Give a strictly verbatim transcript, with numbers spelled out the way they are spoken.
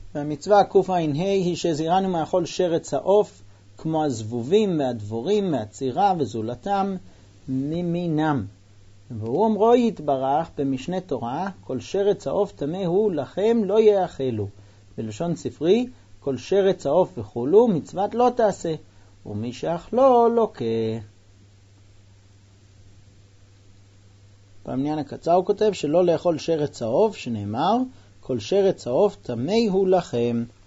והמצווה קע"ה היא שזירנו מאכול שרץ העוף, כמו הזבובים והדבורים מהצירה וזולתם ממינם. והוא אומרו יתברך במשנה תורה, כל שרץ העוף טמא הוא לכם לא יאכלו. בלשון ספרי, כל שרץ העוף וכולו מצוות לא תעשה, ומי שאכלו לוקה. במניין הקצר הוא כותב שלא לאכול שרץ העוף, שנאמר, כל שרץ העוף טמא הוא לכם.